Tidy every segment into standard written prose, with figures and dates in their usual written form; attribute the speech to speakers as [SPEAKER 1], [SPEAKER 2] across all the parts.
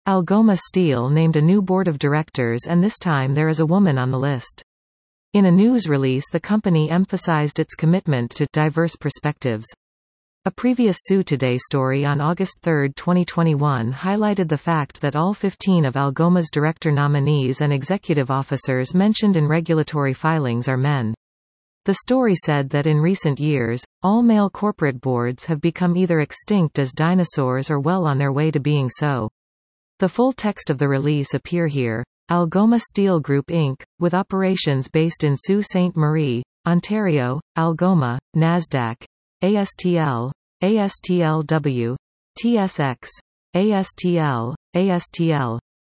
[SPEAKER 1] Algoma Steel named a new board of directors, and this time there is a woman on the list. In a news release, the company emphasized its commitment to diverse perspectives. A previous Sue Today story on August 3, 2021 highlighted the fact that all 15 of Algoma's director nominees and executive officers mentioned in regulatory filings are men. The story said that in recent years, all male corporate boards have become either extinct as dinosaurs or well on their way to being so. The full text of the release appear here. Algoma Steel Group Inc., with operations based in Sault Ste. Marie, Ontario, Algoma, NASDAQ, ASTL, ASTLW, TSX, ASTL, ASTL.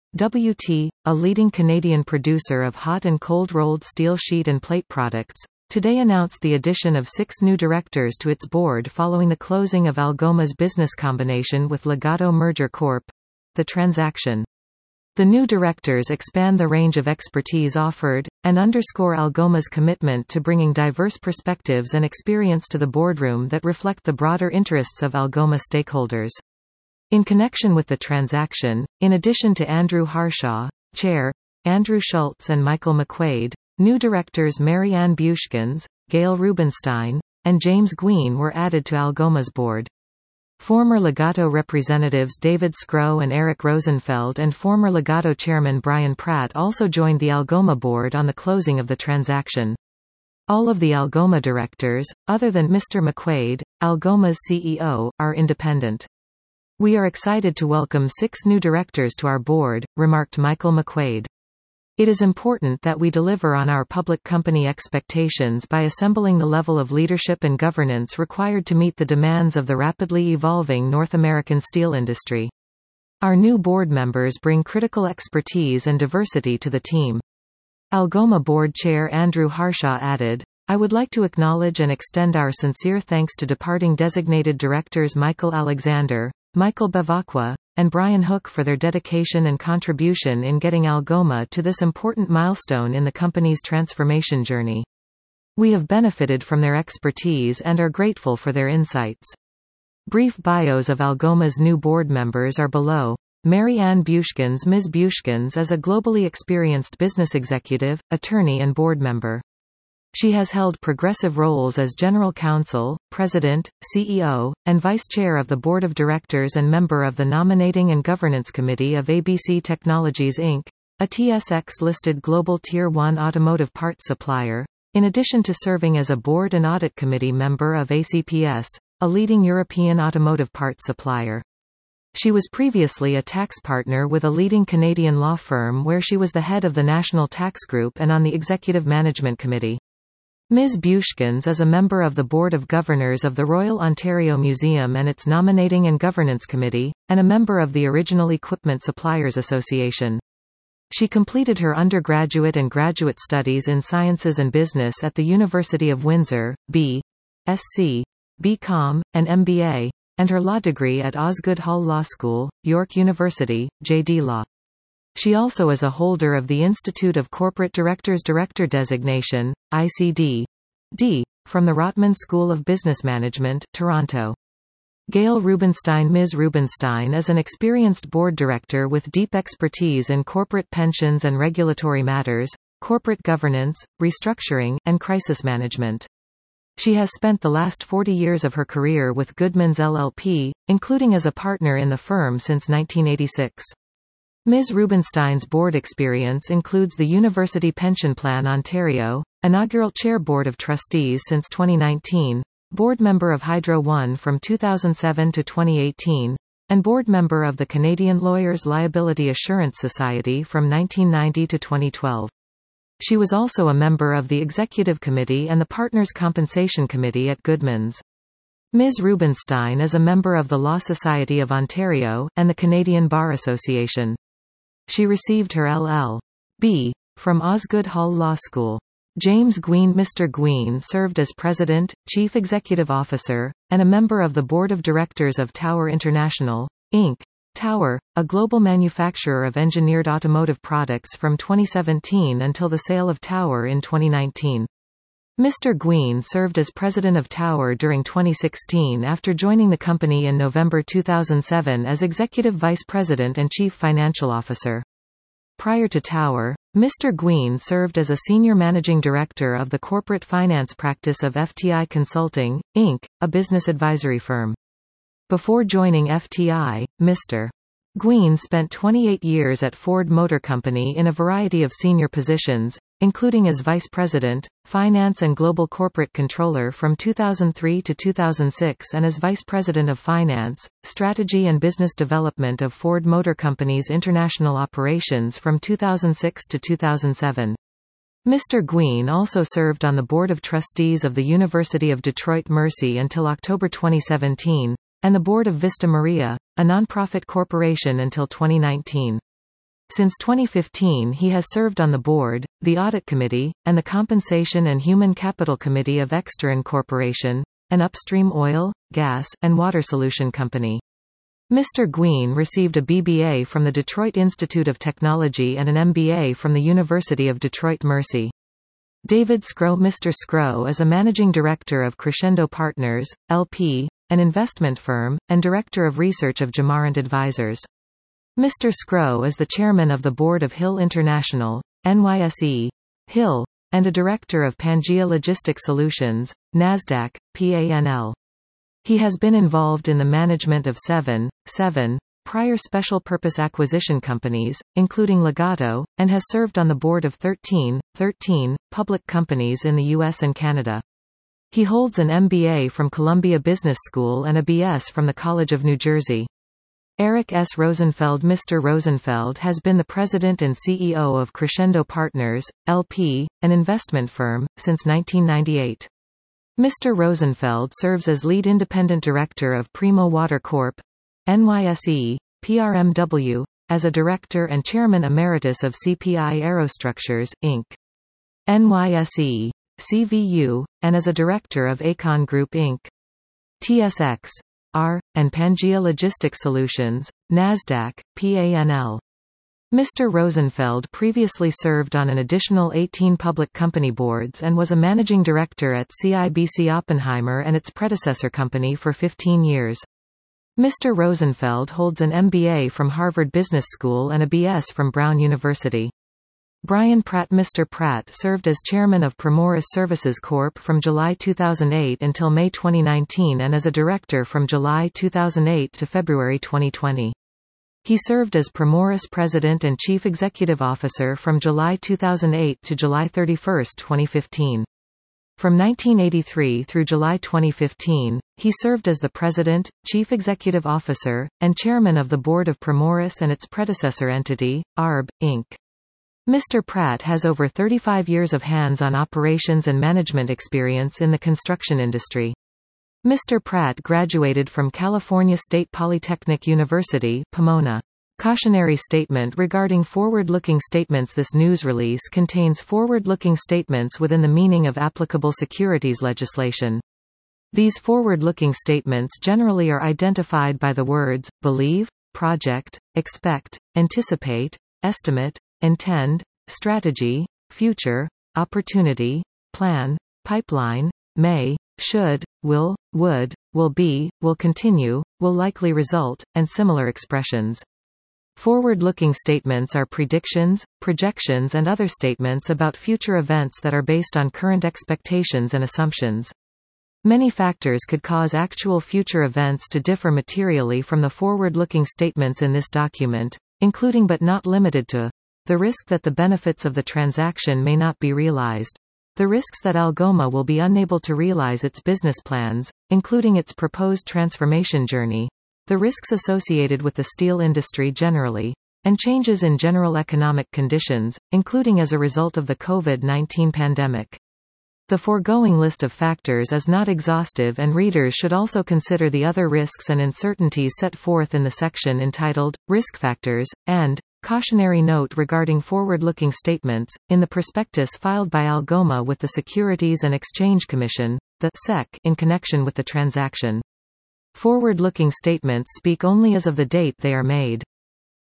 [SPEAKER 1] WT, a leading Canadian producer of hot and cold-rolled steel sheet and plate products, today announced the addition of 6 new directors to its board following the closing of Algoma's business combination with Legato Merger Corp. The transaction. The new directors expand the range of expertise offered, and underscore Algoma's commitment to bringing diverse perspectives and experience to the boardroom that reflect the broader interests of Algoma stakeholders. In connection with the transaction, in addition to Andrew Harshaw, Chair, Andrew Schultz and Michael McQuaid, new directors Mary Ann Bushkins, Gail Rubenstein, and James Gween were added to Algoma's board. Former Legato representatives David Scrow and Eric Rosenfeld and former Legato chairman Brian Pratt also joined the Algoma board on the closing of the transaction. All of the Algoma directors, other than Mr. McQuaid, Algoma's CEO, are independent. "We are excited to welcome 6 new directors to our board," remarked Michael McQuaid. "It is important that we deliver on our public company expectations by assembling the level of leadership and governance required to meet the demands of the rapidly evolving North American steel industry. Our new board members bring critical expertise and diversity to the team." Algoma board chair Andrew Harshaw added, "I would like to acknowledge and extend our sincere thanks to departing designated directors Michael Alexander, Michael Bevacqua, and Brian Hook for their dedication and contribution in getting Algoma to this important milestone in the company's transformation journey. We have benefited from their expertise and are grateful for their insights." Brief bios of Algoma's new board members are below. Mary Ann Bushkins. Ms. Bushkins is a globally experienced business executive, attorney and board member. She has held progressive roles as General Counsel, President, CEO, and Vice Chair of the Board of Directors and member of the Nominating and Governance Committee of ABC Technologies Inc., a TSX-listed global Tier 1 automotive parts supplier, in addition to serving as a Board and Audit Committee member of ACPS, a leading European automotive parts supplier. She was previously a tax partner with a leading Canadian law firm where she was the head of the National Tax Group and on the Executive Management Committee. Ms. Bushkins is a member of the Board of Governors of the Royal Ontario Museum and its Nominating and Governance Committee, and a member of the Original Equipment Suppliers Association. She completed her undergraduate and graduate studies in Sciences and Business at the University of Windsor, B.Sc., B.Com, and MBA, and her law degree at Osgoode Hall Law School, York University, J.D. Law. She also is a holder of the Institute of Corporate Directors Director Designation, ICD.D., from the Rotman School of Business Management, Toronto. Gail Rubenstein. Ms. Rubenstein is an experienced board director with deep expertise in corporate pensions and regulatory matters, corporate governance, restructuring, and crisis management. She has spent the last 40 years of her career with Goodmans LLP, including as a partner in the firm since 1986. Ms. Rubenstein's board experience includes the University Pension Plan Ontario, inaugural chair board of trustees since 2019, board member of Hydro One from 2007 to 2018, and board member of the Canadian Lawyers Liability Assurance Society from 1990 to 2012. She was also a member of the Executive Committee and the Partners' Compensation Committee at Goodmans. Ms. Rubenstein is a member of the Law Society of Ontario, and the Canadian Bar Association. She received her LL.B. from Osgoode Hall Law School. James Gween. Mr. Gween served as President, Chief Executive Officer, and a member of the Board of Directors of Tower International, Inc. Tower, a global manufacturer of engineered automotive products from 2017 until the sale of Tower in 2019. Mr. Gween served as president of Tower during 2016 after joining the company in November 2007 as executive vice president and chief financial officer. Prior to Tower, Mr. Gween served as a senior managing director of the corporate finance practice of FTI Consulting, Inc., a business advisory firm. Before joining FTI, Mr. Gween spent 28 years at Ford Motor Company in a variety of senior positions, including as Vice President, Finance and Global Corporate Controller from 2003 to 2006 and as Vice President of Finance, Strategy and Business Development of Ford Motor Company's international operations from 2006 to 2007. Mr. Gween also served on the Board of Trustees of the University of Detroit Mercy until October 2017, and the Board of Vista Maria, a nonprofit corporation until 2019. Since 2015 he has served on the board, the Audit Committee, and the Compensation and Human Capital Committee of Exterin Corporation, an upstream oil, gas, and water solution company. Mr. Gween received a BBA from the Detroit Institute of Technology and an MBA from the University of Detroit Mercy. David Skro. Mr. Skro is a managing director of Crescendo Partners, LP, an investment firm, and director of research of Jamarant Advisors. Mr. Skro is the chairman of the board of Hill International, NYSE, Hill, and a director of Pangea Logistic Solutions, NASDAQ, PANL. He has been involved in the management of seven prior special purpose acquisition companies, including Legato, and has served on the board of 13 public companies in the U.S. and Canada. He holds an MBA from Columbia Business School and a BS from the College of New Jersey. Eric S. Rosenfeld. Mr. Rosenfeld has been the president and CEO of Crescendo Partners, LP, an investment firm, since 1998. Mr. Rosenfeld serves as lead independent director of Primo Water Corp., NYSE, PRMW, as a director and chairman emeritus of CPI Aerostructures, Inc., NYSE, CVU, and as a director of Acon Group Inc., TSX, R, and Pangea Logistic Solutions, NASDAQ, PANL. Mr. Rosenfeld previously served on an additional 18 public company boards and was a managing director at CIBC Oppenheimer and its predecessor company for 15 years. Mr. Rosenfeld holds an MBA from Harvard Business School and a BS from Brown University. Brian Pratt. Mr. Pratt served as chairman of Primoris Services Corp. From July 2008 until May 2019 and as a director from July 2008 to February 2020. He served as Primoris president and chief executive officer from July 2008 to July 31, 2015. From 1983 through July 2015, he served as the president, chief executive officer, and chairman of the board of Primoris and its predecessor entity, ARB, Inc. Mr. Pratt has over 35 years of hands-on operations and management experience in the construction industry. Mr. Pratt graduated from California State Polytechnic University, Pomona. Cautionary statement regarding forward-looking statements. This news release contains forward-looking statements within the meaning of applicable securities legislation. These forward-looking statements generally are identified by the words, believe, project, expect, anticipate, estimate, intend, strategy, future, opportunity, plan, pipeline, may, should, will, would, will be, will continue, will likely result, and similar expressions. Forward-looking statements are predictions, projections and other statements about future events that are based on current expectations and assumptions. Many factors could cause actual future events to differ materially from the forward-looking statements in this document, including but not limited to the risk that the benefits of the transaction may not be realized, the risks that Algoma will be unable to realize its business plans, including its proposed transformation journey, the risks associated with the steel industry generally, and changes in general economic conditions, including as a result of the COVID-19 pandemic. The foregoing list of factors is not exhaustive and readers should also consider the other risks and uncertainties set forth in the section entitled, Risk Factors, and Cautionary Note regarding forward-looking statements, in the prospectus filed by Algoma with the Securities and Exchange Commission, the SEC, in connection with the transaction. Forward-looking statements speak only as of the date they are made.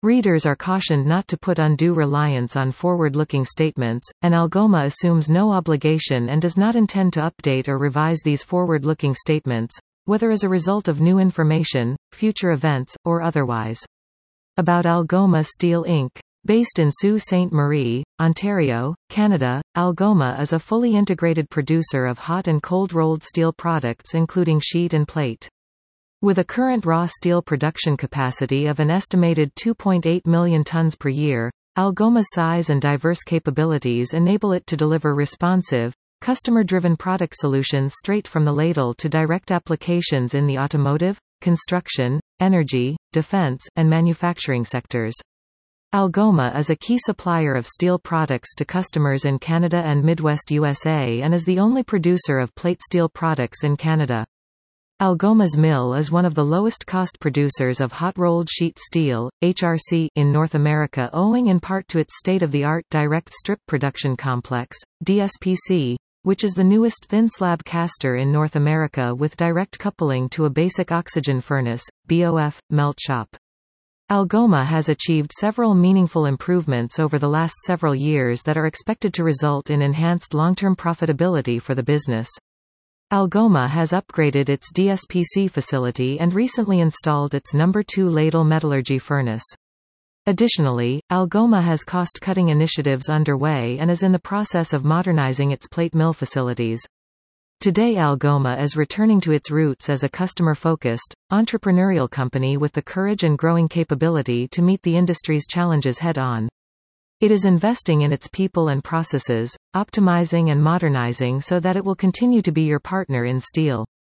[SPEAKER 1] Readers are cautioned not to put undue reliance on forward-looking statements, and Algoma assumes no obligation and does not intend to update or revise these forward-looking statements, whether as a result of new information, future events, or otherwise. About Algoma Steel Inc. Based in Sault Ste. Marie, Ontario, Canada, Algoma is a fully integrated producer of hot and cold-rolled steel products including sheet and plate. With a current raw steel production capacity of an estimated 2.8 million tons per year, Algoma's size and diverse capabilities enable it to deliver responsive, customer-driven product solutions straight from the ladle to direct applications in the automotive, construction, energy, defense, and manufacturing sectors. Algoma is a key supplier of steel products to customers in Canada and Midwest USA and is the only producer of plate steel products in Canada. Algoma's mill is one of the lowest-cost producers of hot-rolled sheet steel, HRC, in North America owing in part to its state-of-the-art direct strip production complex, DSPC, which is the newest thin-slab caster in North America with direct coupling to a basic oxygen furnace, BOF, melt shop. Algoma has achieved several meaningful improvements over the last several years that are expected to result in enhanced long-term profitability for the business. Algoma has upgraded its DSPC facility and recently installed its No. 2 ladle metallurgy furnace. Additionally, Algoma has cost-cutting initiatives underway and is in the process of modernizing its plate mill facilities. Today Algoma is returning to its roots as a customer-focused, entrepreneurial company with the courage and growing capability to meet the industry's challenges head-on. It is investing in its people and processes, optimizing and modernizing so that it will continue to be your partner in steel.